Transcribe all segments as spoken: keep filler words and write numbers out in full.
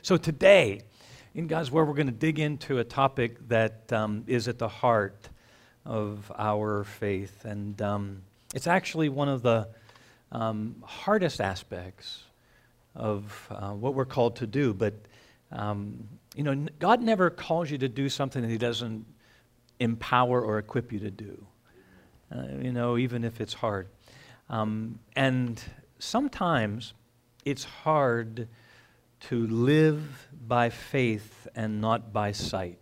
So today, in God's Word, we're going to dig into a topic that um, is at the heart of our faith. And um, it's actually one of the um, hardest aspects of uh, what we're called to do. But, um, you know, God never calls you to do something that He doesn't empower or equip you to do, uh, you know, even if it's hard. Um, and sometimes it's hard to live by faith and not by sight.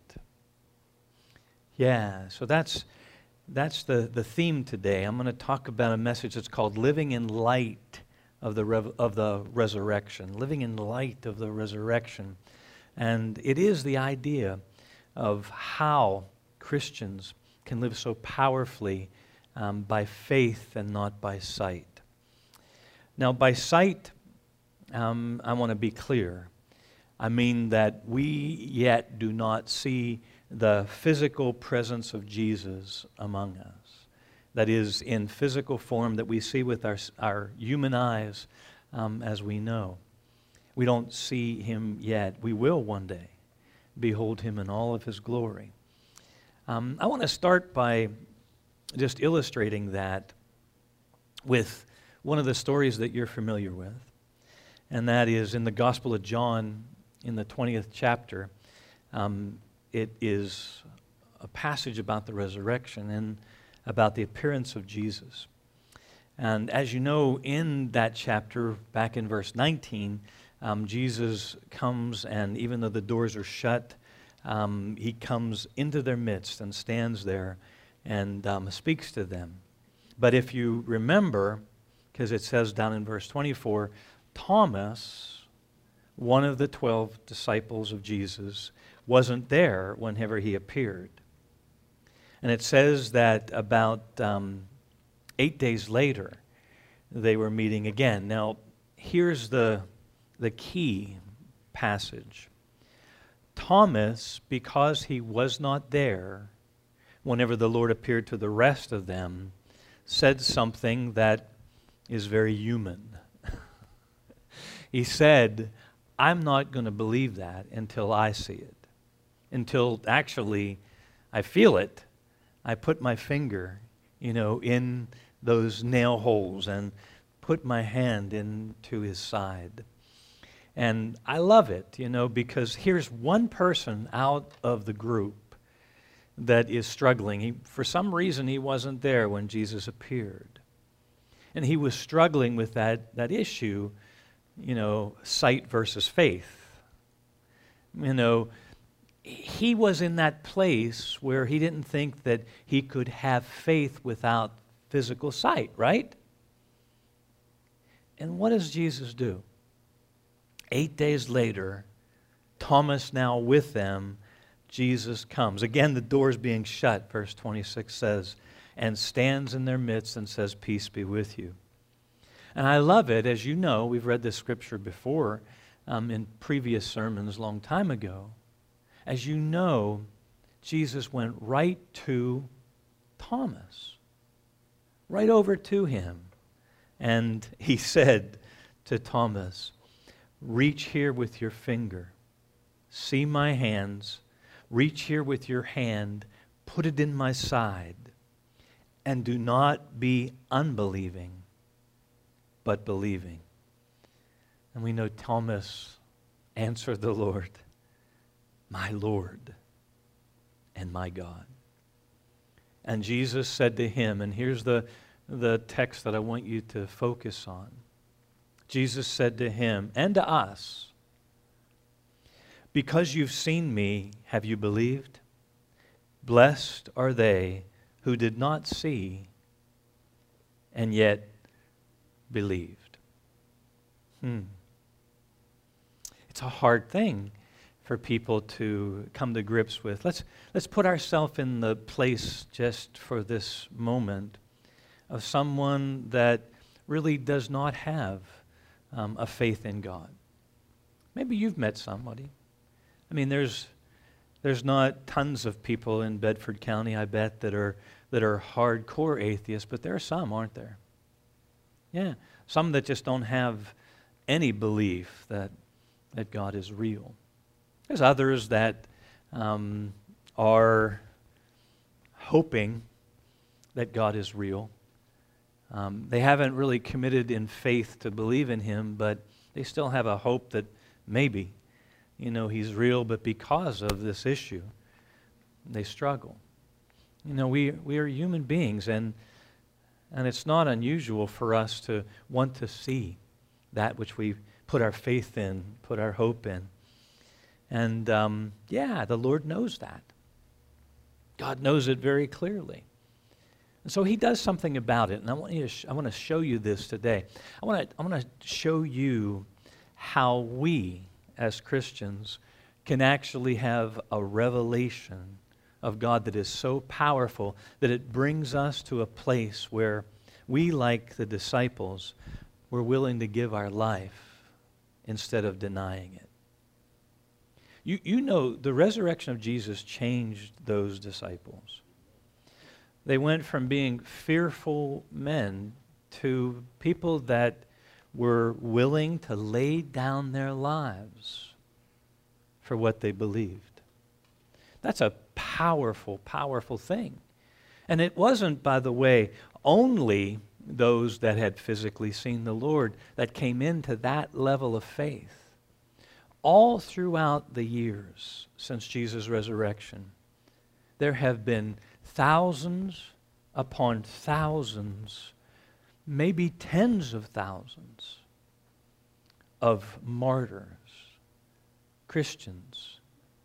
Yeah, so that's that's the, the theme today. I'm going to talk about a message that's called Living in Light of the Rev- of the Resurrection. Living in light of the resurrection. And it is the idea of how Christians can live so powerfully um, by faith and not by sight. Now, by sight, Um, I want to be clear. I mean that we yet do not see the physical presence of Jesus among us. That is, in physical form that we see with our, our human eyes, um, as we know. We don't see Him yet. We will one day behold Him in all of His glory. Um, I want to start by just illustrating that with one of the stories that you're familiar with. And that is in the Gospel of John, in the twentieth chapter. Um, it is a passage about the resurrection and about the appearance of Jesus. And as you know, in that chapter, back in verse nineteen, um, Jesus comes, and even though the doors are shut, um, He comes into their midst and stands there and um, speaks to them. But if you remember, because it says down in verse twenty-four, Thomas, one of the twelve disciples of Jesus, wasn't there whenever He appeared. And it says that about um, eight days later, they were meeting again. Now, here's the, the key passage. Thomas, because he was not there whenever the Lord appeared to the rest of them, said something that is very human. He said, I'm not going to believe that until I see it. Until actually I feel it. I put my finger, you know, in those nail holes and put my hand into His side. And I love it, you know, because here's one person out of the group that is struggling. He, for some reason, he wasn't there when Jesus appeared. And he was struggling with that, that issue, you know, sight versus faith. You know, he was in that place where he didn't think that he could have faith without physical sight, right? And what does Jesus do? Eight days later, Thomas now with them, Jesus comes. Again, the doors being shut, verse twenty-six says, and stands in their midst and says, peace be with you. And I love it, as you know, we've read this scripture before um, in previous sermons a long time ago. As you know, Jesus went right to Thomas, right over to him. And He said to Thomas, reach here with your finger, see my hands, reach here with your hand, put it in my side, and do not be unbelieving, but believing. And we know Thomas answered the Lord, my Lord and my God. And Jesus said to him, and here's the, the text that I want you to focus on. Jesus said to him and to us, because you've seen me, have you believed? Blessed are they who did not see and yet believed. Hmm. It's a hard thing for people to come to grips with. Let's, let's put ourselves in the place just for this moment of someone that really does not have um, a faith in God. Maybe you've met somebody. I mean, there's there's not tons of people in Bedford County, I bet, that are that are hardcore atheists, but there are some, aren't there? Yeah, some that just don't have any belief that that God is real. There's others that um, are hoping that God is real. Um, they haven't really committed in faith to believe in Him, but they still have a hope that maybe, you know, He's real, but because of this issue, they struggle. You know, we, we are human beings, and and it's not unusual for us to want to see that which we put our faith in, put our hope in. And um, yeah, the Lord knows that. God knows it very clearly. And so He does something about it. And I want, you to sh- I want to show you this today. I want to I want to show you how we, as Christians, can actually have a revelation of God that is so powerful that it brings us to a place where we, like the disciples, we're willing to give our life instead of denying it. You, you know, the resurrection of Jesus changed those disciples. They went from being fearful men to people that were willing to lay down their lives for what they believed. That's a powerful, powerful thing. And it wasn't, by the way, only those that had physically seen the Lord that came into that level of faith. All throughout the years since Jesus' resurrection, there have been thousands upon thousands, maybe tens of thousands of martyrs, Christians,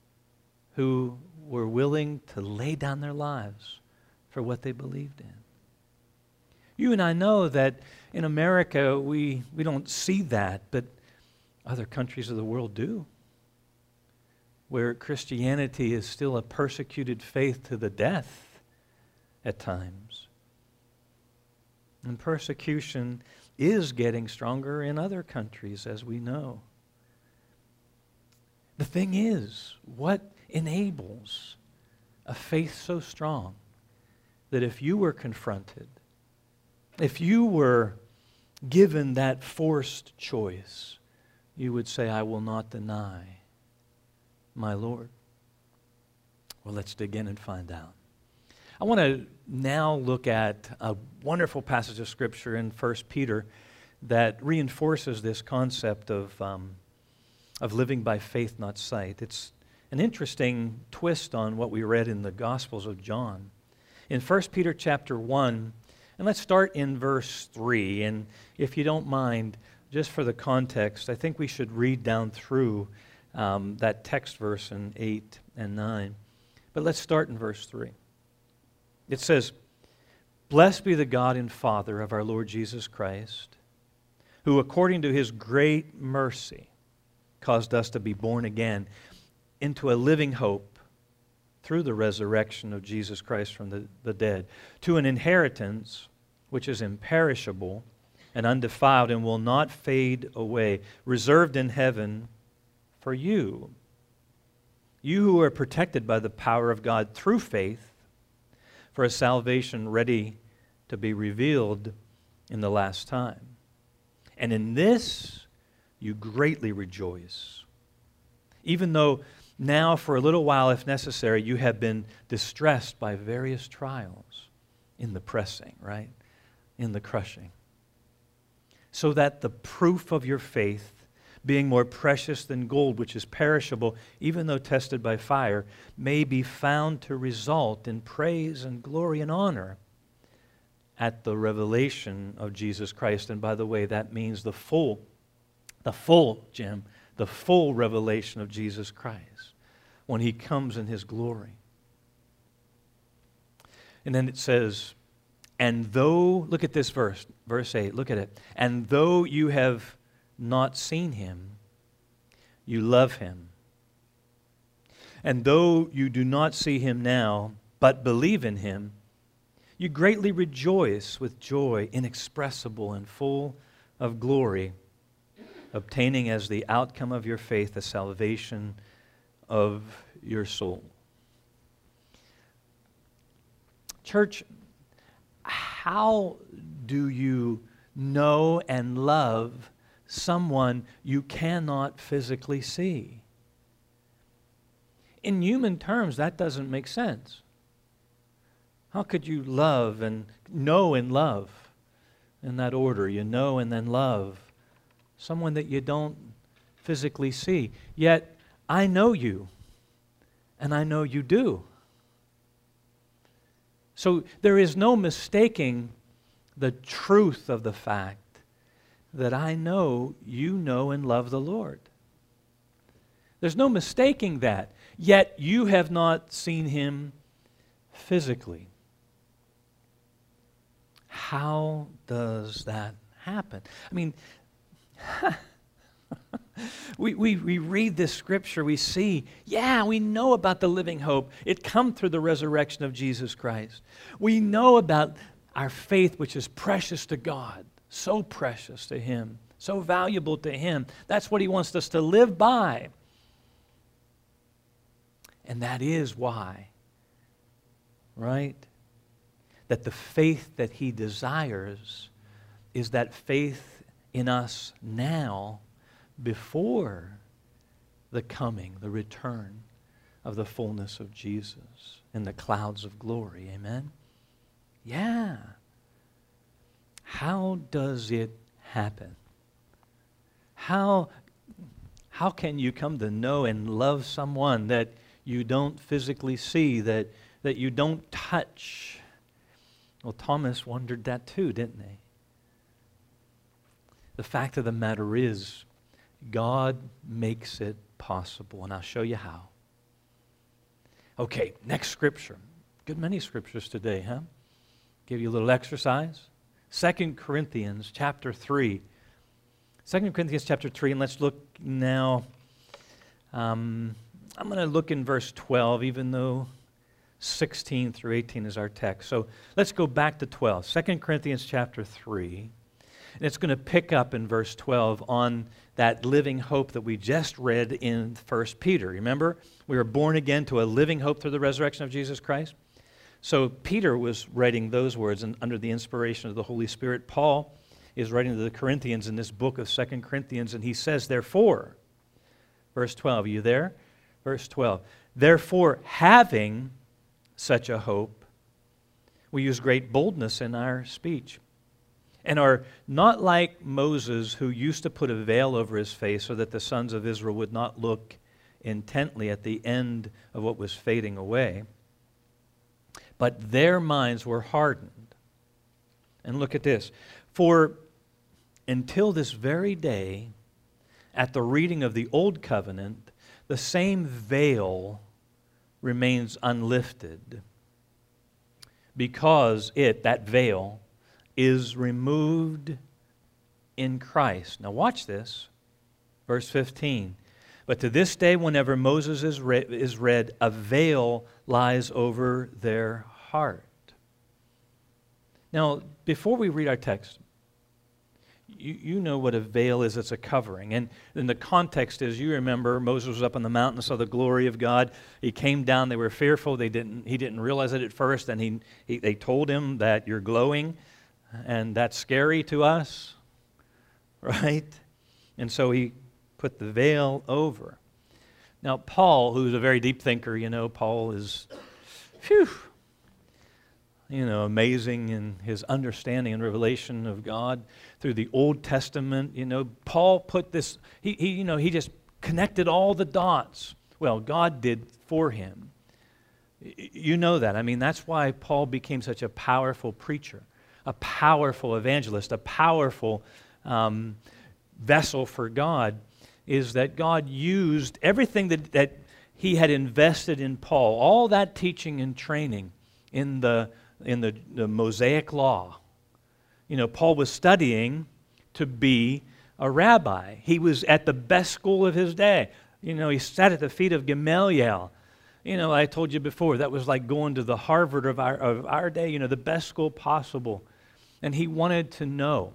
who were willing to lay down their lives for what they believed in. You and I know that in America we, we don't see that, but other countries of the world do, where Christianity is still a persecuted faith to the death at times. And persecution is getting stronger in other countries, as we know. The thing is, what enables a faith so strong that if you were confronted, if you were given that forced choice, you would say, I will not deny my Lord? Well, let's dig in and find out. I want to now look at a wonderful passage of Scripture in First Peter that reinforces this concept of, um, of living by faith, not sight. It's an interesting twist on what we read in the Gospels of John. In First Peter chapter one, and let's start in verse three, and if you don't mind, just for the context, I think we should read down through um, that text verse in eight and nine. But let's start in verse three. It says, Blessed be the God and Father of our Lord Jesus Christ, who according to His great mercy caused us to be born again into a living hope through the resurrection of Jesus Christ from the, the dead, to an inheritance which is imperishable and undefiled and will not fade away, reserved in heaven for you. You who are protected by the power of God through faith for a salvation ready to be revealed in the last time. And in this you greatly rejoice, even though now for a little while, if necessary, you have been distressed by various trials in the pressing, right? In the crushing. So that the proof of your faith, being more precious than gold, which is perishable, even though tested by fire, may be found to result in praise and glory and honor at the revelation of Jesus Christ. And by the way, that means the full, the full, Jim, the full revelation of Jesus Christ when He comes in His glory. And then it says, and though, look at this verse, verse eight, look at it. And though you have not seen Him, you love Him. And though you do not see Him now, but believe in Him, you greatly rejoice with joy inexpressible and full of glory, obtaining as the outcome of your faith the salvation of your soul. Church, how do you know and love someone you cannot physically see. In human terms, that doesn't make sense. How could you love and know and love in that order? You know and then love someone that you don't physically see. Yet, I know you, and I know you do. So there is no mistaking the truth of the fact that I know you know and love the Lord. There's no mistaking that. Yet you have not seen Him physically. How does that happen? I mean, we, we, we read this scripture, we see, yeah, we know about the living hope. It come through the resurrection of Jesus Christ. We know about our faith, which is precious to God, so precious to Him, so valuable to Him. That's what He wants us to live by. And that is why, right, that the faith that He desires is that faith in us now before the coming, the return of the fullness of Jesus in the clouds of glory. Amen? Yeah. How does it happen? How, how can you come to know and love someone that you don't physically see, that, that you don't touch? Well, Thomas wondered that too, didn't he? The fact of the matter is, God makes it possible, and I'll show you how. Okay, next scripture. Good many scriptures today, huh? Give you a little exercise. Second Corinthians chapter three. Second Corinthians chapter three, and let's look now. Um, I'm going to look in verse twelve, even though sixteen through eighteen is our text. So let's go back to twelve. Second Corinthians chapter three. And it's going to pick up in verse twelve on that living hope that we just read in First Peter. Remember, we were born again to a living hope through the resurrection of Jesus Christ. So Peter was writing those words and under the inspiration of the Holy Spirit. Paul is writing to the Corinthians in this book of Second Corinthians, and he says, therefore, verse twelve, are you there? Verse twelve, therefore, having such a hope, we use great boldness in our speech, and are not like Moses, who used to put a veil over his face so that the sons of Israel would not look intently at the end of what was fading away. But their minds were hardened. And look at this. For until this very day, at the reading of the Old Covenant, the same veil remains unlifted, because it, that veil, is removed in Christ. Now watch this. Verse fifteen. But to this day, whenever Moses is read, is read, a veil lies over their heart. Now, before we read our text, you, you know what a veil is. It's a covering. And, and the context is, you remember, Moses was up on the mountain, saw the glory of God. He came down. They were fearful. They didn't, he didn't realize it at first. And he, he, they told him that you're glowing. And that's scary to us, right? And so he put the veil over. Now, Paul, who's a very deep thinker, you know, Paul is, phew, you know, amazing in his understanding and revelation of God through the Old Testament. You know, Paul put this, he, he you know, he just connected all the dots. Well, God did for him. You know that. I mean, that's why Paul became such a powerful preacher, a powerful evangelist, a powerful um, vessel for God, is that God used everything that, that he had invested in Paul, all that teaching and training in the in the, the Mosaic law. You know, Paul was studying to be a rabbi. He was at the best school of his day. You know, he sat at the feet of Gamaliel. You know, I told you before, that was like going to the Harvard of our, of our day, you know, the best school possible. And he wanted to know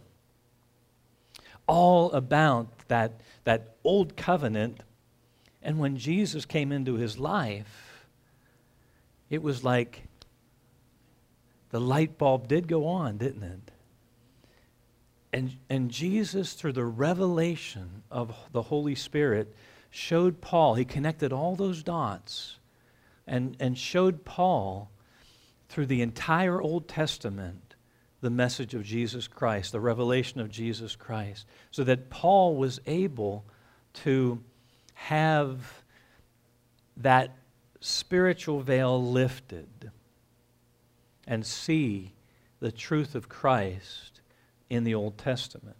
all about that, that old covenant. And when Jesus came into his life, it was like the light bulb did go on, didn't it? And, and Jesus, through the revelation of the Holy Spirit, showed Paul, he connected all those dots and, and showed Paul through the entire Old Testament the message of Jesus Christ, the revelation of Jesus Christ, so that Paul was able to have that spiritual veil lifted and see the truth of Christ in the Old Testament.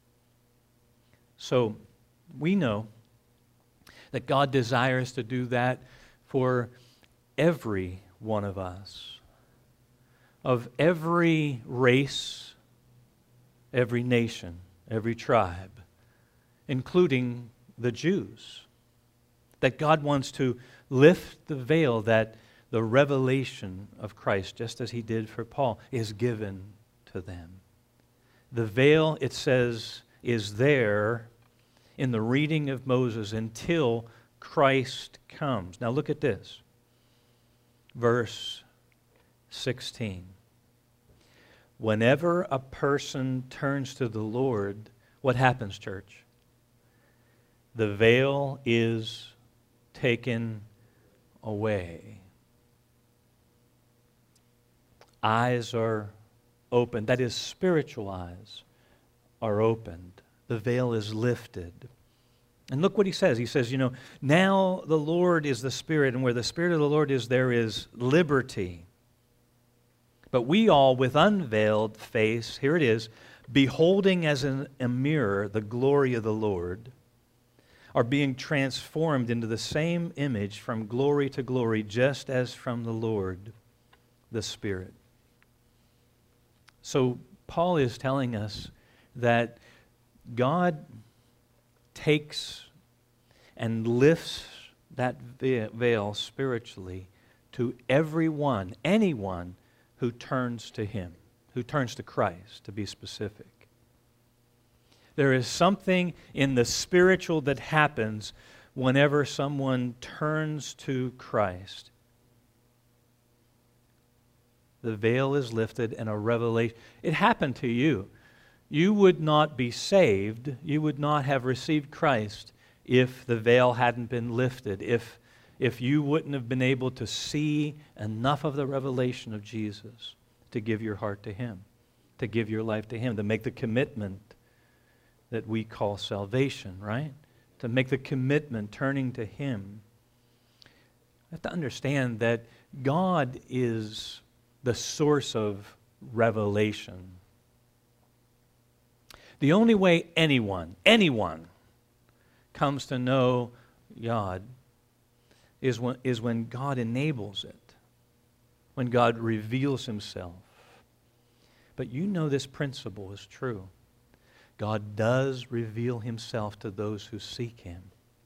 So we know that God desires to do that for every one of us, of every race, every nation, every tribe, including the Jews. That God wants to lift the veil, that the revelation of Christ, just as he did for Paul, is given to them. The veil, it says, is there in the reading of Moses until Christ comes. Now look at this. Verse sixteen. Whenever a person turns to the Lord, what happens, church? The veil is taken away. Eyes are opened. That is, spiritual eyes are opened. The veil is lifted. And look what he says. He says, you know, now the Lord is the Spirit, and where the Spirit of the Lord is, there is liberty. But we all, with unveiled face, here it is, beholding as in a mirror the glory of the Lord, are being transformed into the same image from glory to glory, just as from the Lord, the Spirit. So Paul is telling us that God takes and lifts that veil spiritually to everyone, anyone who turns to Him, who turns to Christ, to be specific. There is something in the spiritual that happens whenever someone turns to Christ. The veil is lifted and a revelation. It happened to you. You would not be saved, you would not have received Christ if the veil hadn't been lifted, if, if you wouldn't have been able to see enough of the revelation of Jesus to give your heart to Him, to give your life to Him, to make the commitment that we call salvation, right? To make the commitment, turning to Him. You have to understand that God is the source of revelation. The only way anyone, anyone, comes to know God is when, is when God enables it, when God reveals Himself. But you know this principle is true. God does reveal Himself to those who seek Him.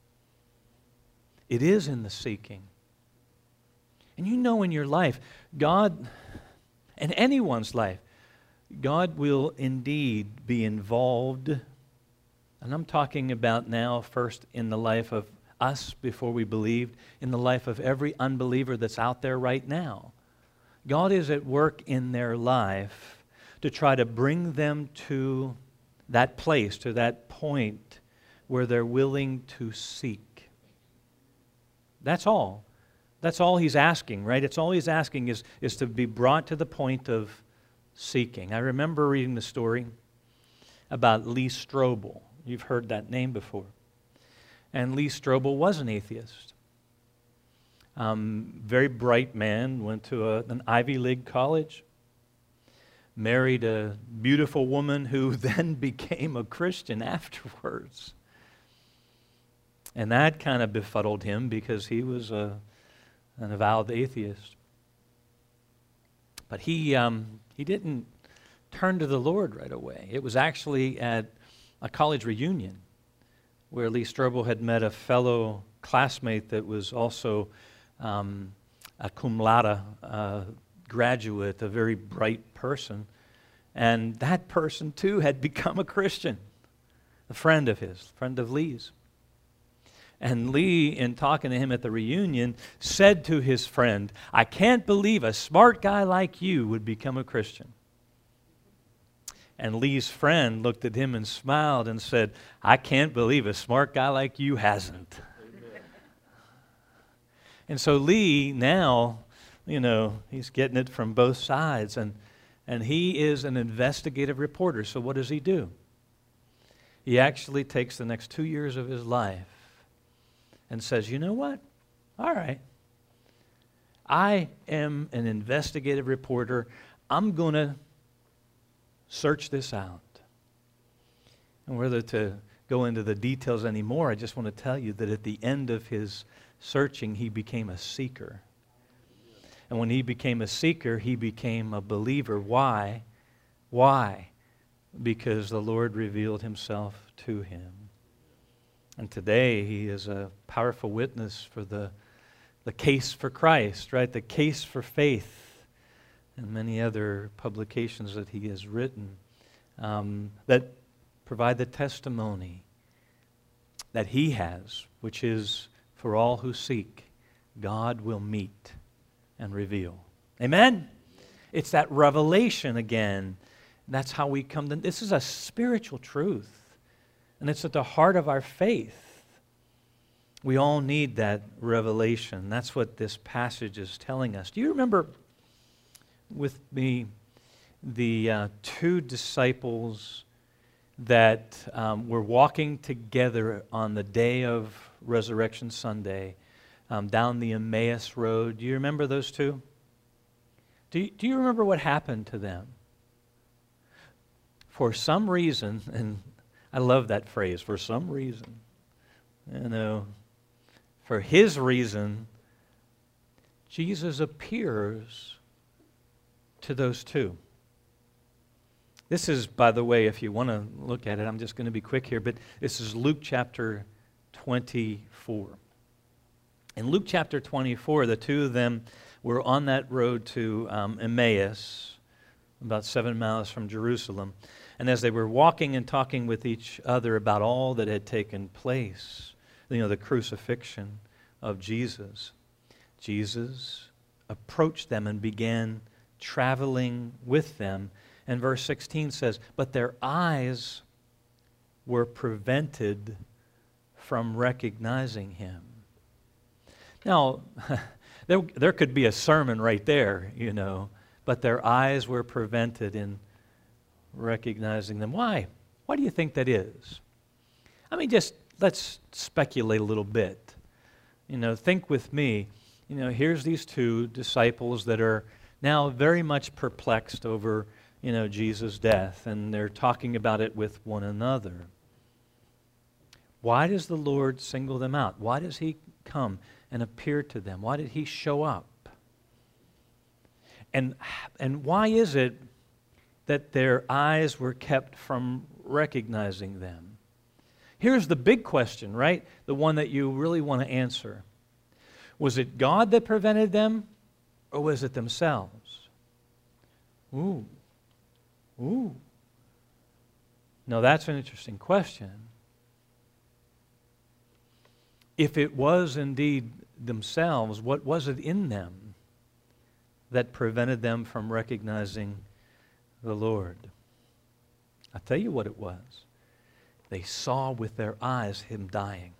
It is in the seeking. And you know in your life, God, in anyone's life, God will indeed be involved. And I'm talking about now first in the life of us before we believed, in the life of every unbeliever that's out there right now. God is at work in their life to try to bring them to that place, to that point where they're willing to seek. That's all. That's all He's asking, right? It's all He's asking is, is to be brought to the point of seeking. I remember reading the story about Lee Strobel. You've heard that name before. And Lee Strobel was an atheist. Um, very bright man, went to a, an Ivy League college, married a beautiful woman who then became a Christian afterwards. And that kind of befuddled him because he was a, an avowed atheist. But he, um, he didn't turn to the Lord right away. It was actually at a college reunion where Lee Strobel had met a fellow classmate that was also um, a cum laude uh, graduate, a very bright person. And that person, too, had become a Christian, a friend of his, a friend of Lee's. And Lee, in talking to him at the reunion, said to his friend, "I can't believe a smart guy like you would become a Christian." And Lee's friend looked at him and smiled and said, I can't believe a smart guy like you hasn't. Amen. And so Lee now, you know, he's getting it from both sides. And, and he is an investigative reporter. So what does he do? He actually takes the next two years of his life and says, you know what? All right. I am an investigative reporter. I'm going to search this out. And whether to go into the details anymore, I just want to tell you that at the end of his searching, he became a seeker. And when he became a seeker, he became a believer. Why? Why? Because the Lord revealed himself to him. And today he is a powerful witness for the, the case for Christ, right? The case for faith. And many other publications that he has written um, that provide the testimony that he has, which is for all who seek, God will meet and reveal. Amen? It's that revelation again. That's how we come to, this is a spiritual truth. And it's at the heart of our faith. We all need that revelation. That's what this passage is telling us. Do you remember with me the uh, two disciples that um, were walking together on the day of Resurrection Sunday um, down the Emmaus Road? Do you remember those two? Do you, do you remember what happened to them? For some reason, and I love that phrase, for some reason, you know, for his reason, Jesus appears to those two. This is, by the way, if you want to look at it, I'm just going to be quick here, but this is Luke chapter twenty-four. In Luke chapter twenty-four, the two of them were on that road to um, Emmaus, about seven miles from Jerusalem. And as they were walking and talking with each other about all that had taken place, you know, the crucifixion of Jesus, Jesus approached them and began traveling with them. And verse sixteen says, but their eyes were prevented from recognizing him. Now, there, there could be a sermon right there, you know, but their eyes were prevented in recognizing them. Why? Why do you think that is? I mean, just let's speculate a little bit. You know, think with me. You know, here's these two disciples that are now very much perplexed over, you know, Jesus' death, and they're talking about it with one another. Why does the Lord single them out? Why does he come and appear to them? Why did he show up? And, and why is it that their eyes were kept from recognizing them? Here's the big question, right? The one that you really want to answer. Was it God that prevented them, or was it themselves? Ooh. Ooh. Now that's an interesting question. If it was indeed themselves, what was it in them that prevented them from recognizing the Lord? I'll tell you what it was. They saw with their eyes him dying.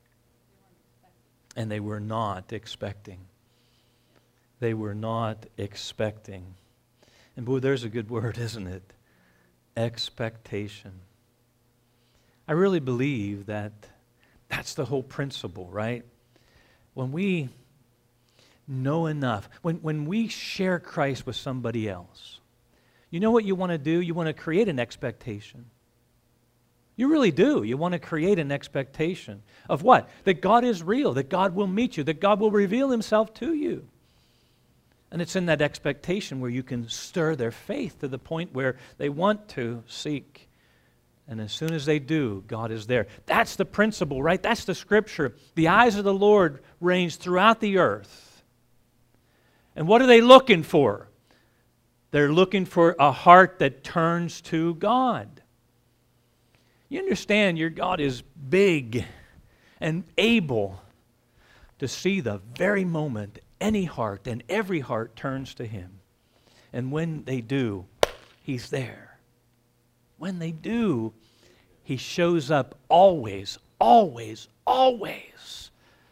And they were not expecting. They were not expecting. And boy, there's a good word, isn't it? Expectation. I really believe that that's the whole principle, right? When we know enough, when, when we share Christ with somebody else, you know what you want to do? You want to create an expectation. You really do. You want to create an expectation of what? That God is real, that God will meet you, that God will reveal himself to you. And it's in that expectation where you can stir their faith to the point where they want to seek. And as soon as they do, God is there. That's the principle, right? That's the scripture. The eyes of the Lord range throughout the earth. And what are they looking for? They're looking for a heart that turns to God. You understand your God is big and able to see the very moment any heart and every heart turns to him. And when they do, he's there. when they do, He shows up always, always, always.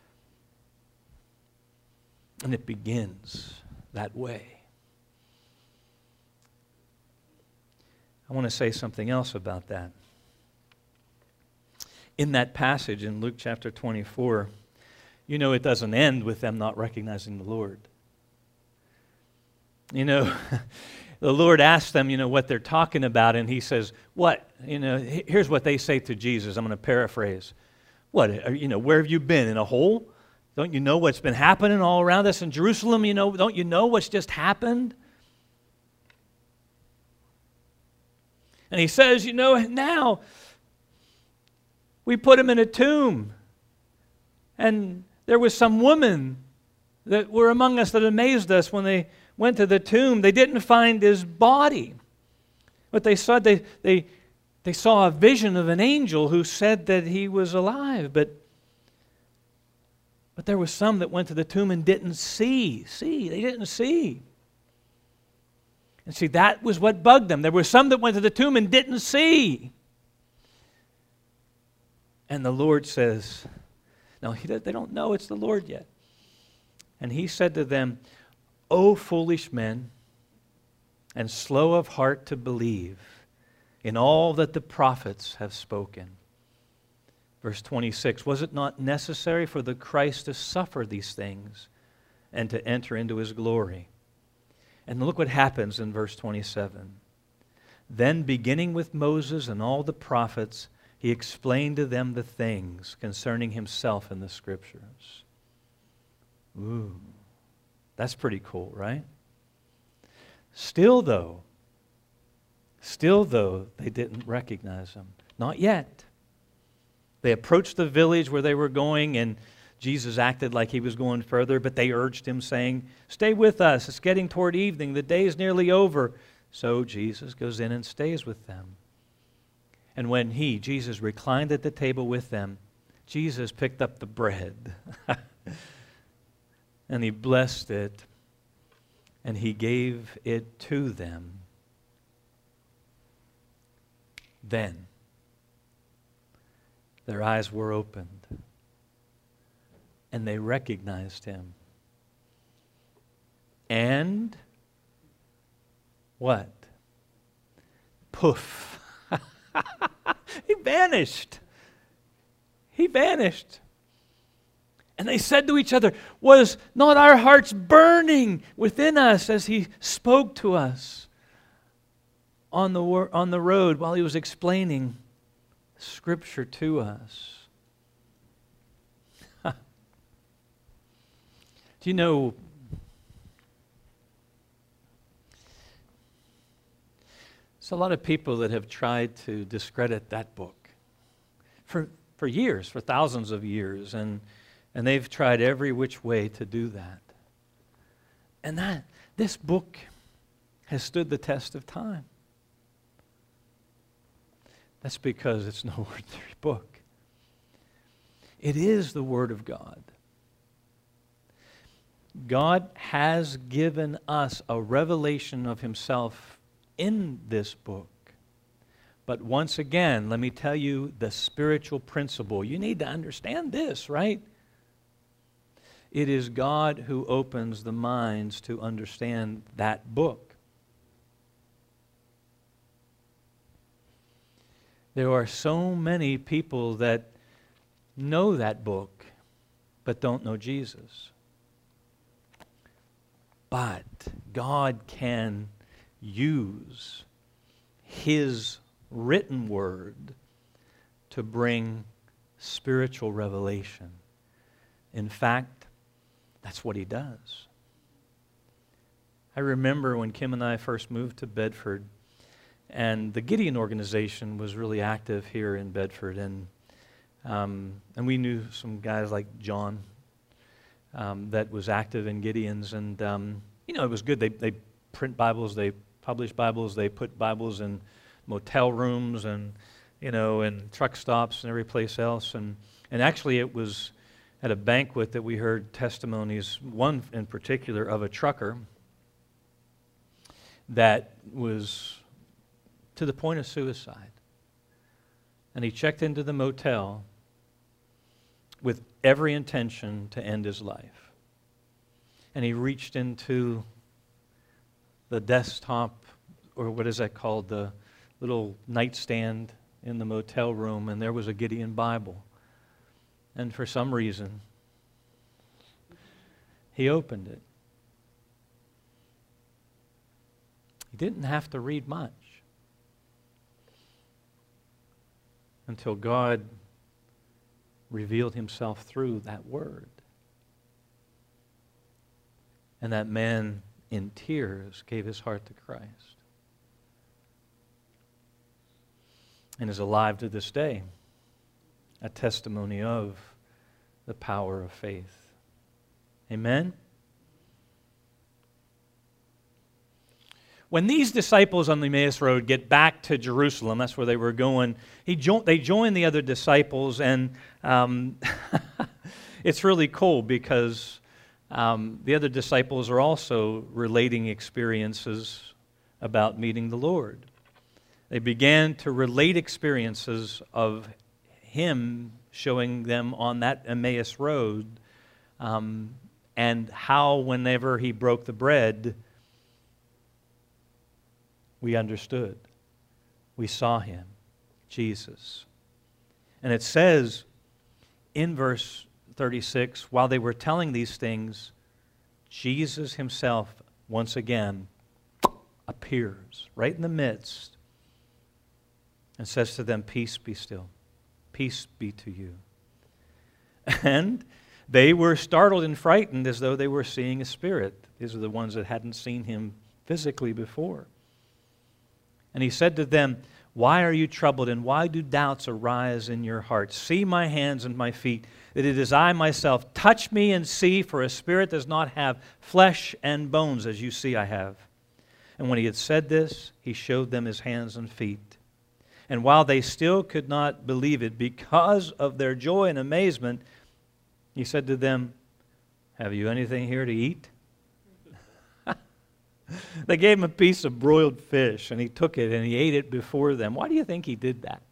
And it begins that way. I want to say something else about that. In that passage in Luke chapter twenty-four, you know, it doesn't end with them not recognizing the Lord. You know, the Lord asks them, you know, what they're talking about, and He says, what? You know, here's what they say to Jesus. I'm going to paraphrase. What? You know, where have you been? In a hole? Don't you know what's been happening all around us in Jerusalem? You know, don't you know what's just happened? And He says, you know, now we put Him in a tomb. And there was some women that were among us that amazed us when they went to the tomb. They didn't find His body. But they saw, they, they, they saw a vision of an angel who said that He was alive. But, but there was some that went to the tomb and didn't see. See, they didn't see. And see, that was what bugged them. There were some that went to the tomb and didn't see. And the Lord says, no, he, they don't know it's the Lord yet. And He said to them, O foolish men, and slow of heart to believe in all that the prophets have spoken. Verse twenty-six, was it not necessary for the Christ to suffer these things and to enter into His glory? And look what happens in verse twenty-seven. Then beginning with Moses and all the prophets, He explained to them the things concerning Himself in the Scriptures. Ooh, that's pretty cool, right? Still though, still though, they didn't recognize Him. Not yet. They approached the village where they were going, and Jesus acted like He was going further, but they urged Him, saying, stay with us. It's getting toward evening. The day is nearly over. So Jesus goes in and stays with them. And when He, Jesus, reclined at the table with them, Jesus picked up the bread and He blessed it and He gave it to them. Then their eyes were opened and they recognized Him. And what? Poof. He vanished. He vanished. And they said to each other, was not our hearts burning within us as He spoke to us on the, wor- on the road while He was explaining Scripture to us? Do you know, there's a lot of people that have tried to discredit that book for, for years, for thousands of years, and, and they've tried every which way to do that. And that this book has stood the test of time. That's because it's no ordinary book. It is the Word of God. God has given us a revelation of Himself in this book. But once again, let me tell you the spiritual principle. You need to understand this, right? It is God who opens the minds to understand that book. There are so many people that know that book, but don't know Jesus. But God can use His written word to bring spiritual revelation. In fact, that's what He does. I remember when Kim and I first moved to Bedford, and the Gideon organization was really active here in Bedford, and um, and we knew some guys like John um, that was active in Gideon's, and um, you know, it was good. They they print Bibles, they publish Bibles, they put Bibles in motel rooms and, you know, and truck stops and every place else. And, and actually it was at a banquet that we heard testimonies, one in particular of a trucker that was to the point of suicide. And he checked into the motel with every intention to end his life. And he reached into the desktop, or what is that called, the little nightstand in the motel room, and there was a Gideon Bible. And for some reason, he opened it. He didn't have to read much until God revealed himself through that word. And that man, in tears, gave his heart to Christ. And is alive to this day, a testimony of the power of faith. Amen? When these disciples on the Emmaus Road get back to Jerusalem, that's where they were going, he jo- they join the other disciples, and um, it's really cool because um, the other disciples are also relating experiences about meeting the Lord. They began to relate experiences of him showing them on that Emmaus Road, um, and how whenever he broke the bread, we understood. We saw him, Jesus. And it says in verse thirty-six, while they were telling these things, Jesus himself once again appears right in the midst and says to them, "Peace be still. Peace be to you." And they were startled and frightened as though they were seeing a spirit. These are the ones that hadn't seen him physically before. And he said to them, "Why are you troubled, and why do doubts arise in your hearts? See my hands and my feet, that it is I myself. Touch me and see, for a spirit does not have flesh and bones, as you see I have." And when he had said this, he showed them his hands and feet. And while they still could not believe it because of their joy and amazement, he said to them, "Have you anything here to eat?" They gave him a piece of broiled fish, and he took it and he ate it before them. Why do you think he did that?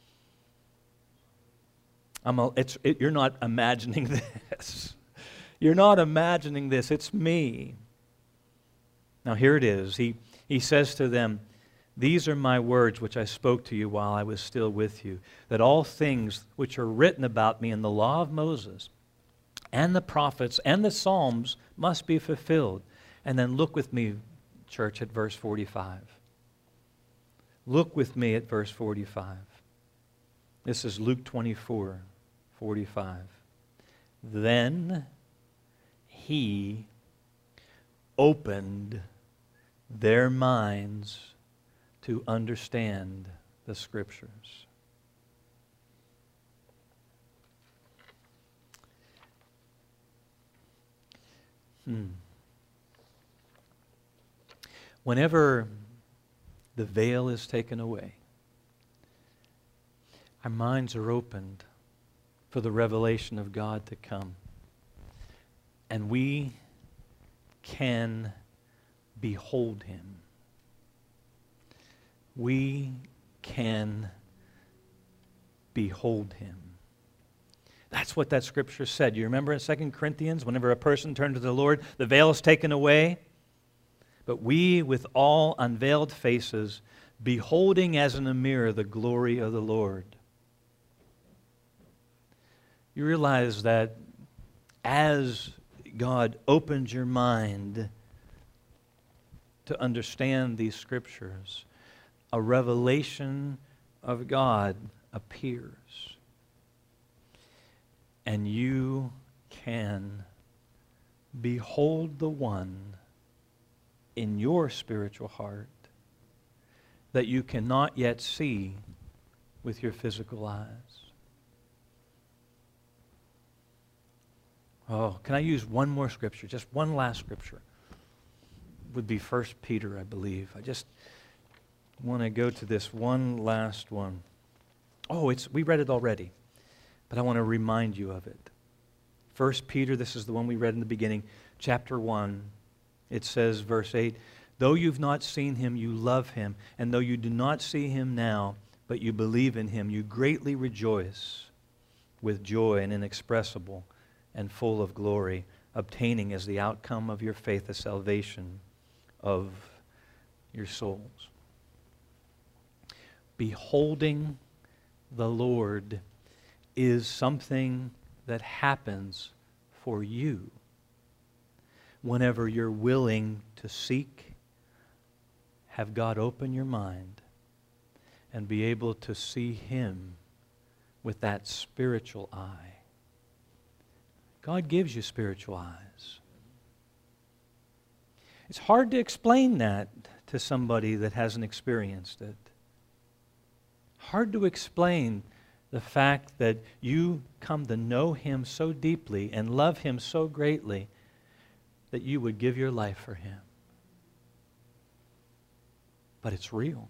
I'm a, it's, it, you're not imagining this. You're not imagining this. It's me. Now here it is. He, he says to them, "These are my words which I spoke to you while I was still with you, that all things which are written about me in the law of Moses and the prophets and the Psalms must be fulfilled." And then look with me, church, at verse forty-five. Look with me at verse forty-five. This is Luke twenty-four, forty-five. Then he opened their minds to understand the Scriptures. Hmm. Whenever the veil is taken away, our minds are opened for the revelation of God to come. And we can behold him. We can behold him. That's what that scripture said. You remember in Second Corinthians, whenever a person turned to the Lord, the veil is taken away. But we, with all unveiled faces, beholding as in a mirror the glory of the Lord. You realize that as God opens your mind to understand these scriptures, a revelation of God appears. And you can behold the one in your spiritual heart that you cannot yet see with your physical eyes. Oh, can I use one more scripture? Just one last scripture. It would be First Peter, I believe. I just want to go to this one last one. Oh, it's we read it already, but I want to remind you of it. First Peter, this is the one we read in the beginning, chapter one. It says, verse eight, Though you've not seen him, you love him. And though you do not see him now, but you believe in him, you greatly rejoice with joy and inexpressible and full of glory, obtaining as the outcome of your faith the salvation of your souls. Beholding the Lord is something that happens for you whenever you're willing to seek, have God open your mind, and be able to see him with that spiritual eye. God gives you spiritual eyes. It's hard to explain that to somebody that hasn't experienced it. Hard to explain the fact that you come to know him so deeply and love him so greatly that you would give your life for him. But it's real.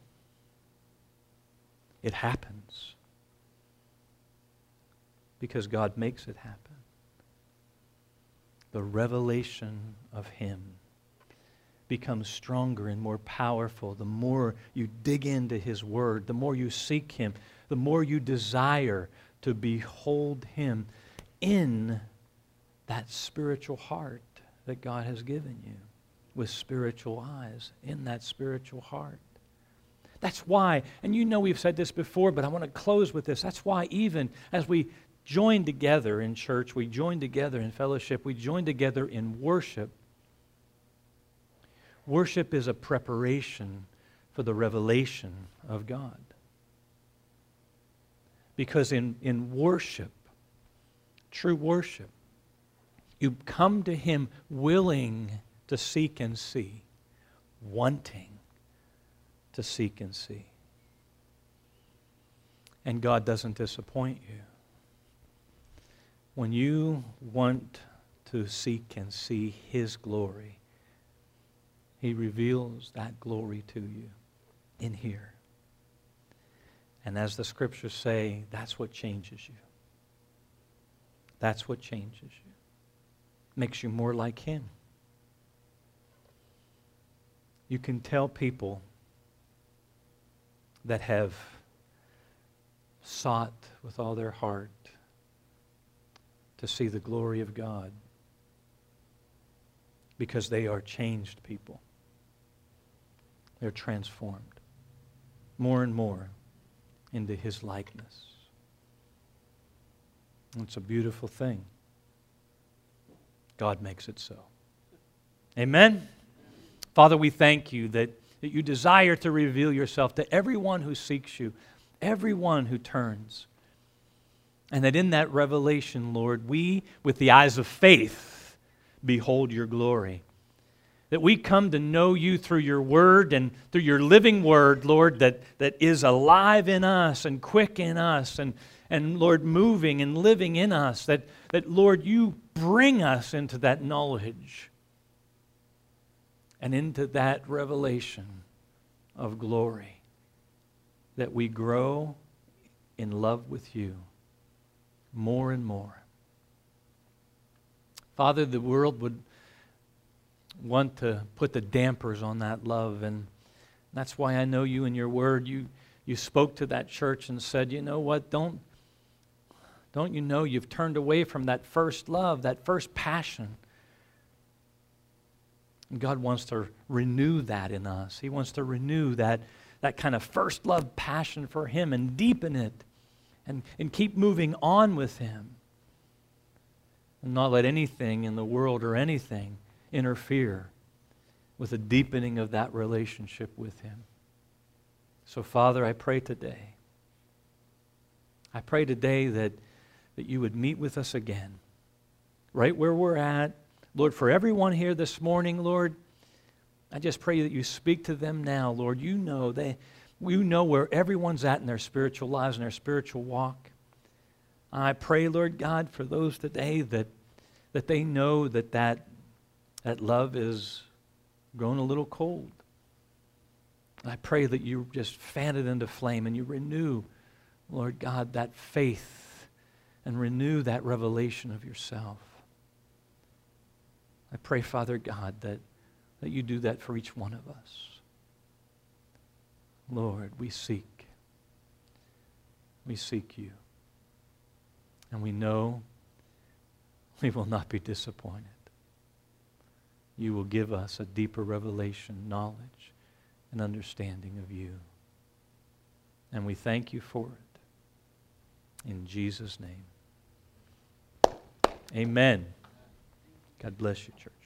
It happens because God makes it happen. The revelation of him becomes stronger and more powerful the more you dig into his word, the more you seek him, the more you desire to behold him in that spiritual heart that God has given you, with spiritual eyes, in that spiritual heart. That's why, and you know we've said this before, but I want to close with this. That's why even as we join together in church, we join together in fellowship, we join together in worship. Worship is a preparation for the revelation of God. Because in, in worship, true worship, you come to him willing to seek and see, wanting to seek and see. And God doesn't disappoint you. When you want to seek and see his glory, he reveals that glory to you in here. And as the scriptures say, that's what changes you. That's what changes you. Makes you more like him. You can tell people that have sought with all their heart to see the glory of God because they are changed people. They're transformed more and more into his likeness. And it's a beautiful thing. God makes it so. Amen? Father, we thank you that, that you desire to reveal yourself to everyone who seeks you, everyone who turns. And that in that revelation, Lord, we, with the eyes of faith, behold your glory. That we come to know you through your word and through your living word, Lord, that, that is alive in us and quick in us and, and Lord, moving and living in us. That, that, Lord, you bring us into that knowledge and into that revelation of glory. That we grow in love with you more and more. Father, the world would want to put the dampers on that love, and that's why I know you in your word. You you spoke to that church and said, you know what, don't, don't you know you've turned away from that first love, that first passion. And God wants to renew that in us. He wants to renew that, that kind of first love passion for him and deepen it and, and keep moving on with him. And not let anything in the world or anything interfere with the deepening of that relationship with him. So, Father, I pray today, I pray today that, that you would meet with us again, right where we're at. Lord, for everyone here this morning, Lord, I just pray that you speak to them now, Lord. You know, they, you know where everyone's at in their spiritual lives and their spiritual walk. I pray, Lord God, for those today that, that they know that that That love is grown a little cold. I pray that you just fan it into flame and you renew, Lord God, that faith and renew that revelation of yourself. I pray, Father God, that, that you do that for each one of us. Lord, we seek. We seek you. And we know we will not be disappointed. You will give us a deeper revelation, knowledge, and understanding of you. And we thank you for it. In Jesus' name. Amen. God bless you, church.